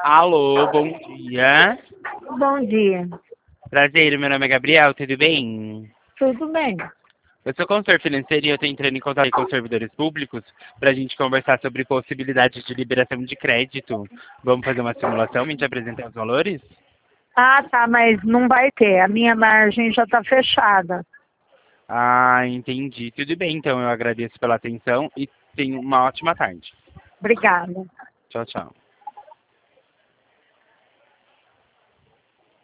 Alô, bom dia. Bom dia. Prazer, meu nome é Gabriel, tudo bem? Tudo bem? Eu sou consultor financeiro e eu estou entrando em contato com os servidores públicos para a gente conversar sobre possibilidades de liberação de crédito. Vamos fazer uma simulação e te apresentar os valores? Ah, tá, mas não vai ter. A minha margem já está fechada. Ah, entendi. Tudo bem, então eu agradeço pela atenção e tenha uma ótima tarde. Obrigada. Tchau, tchau.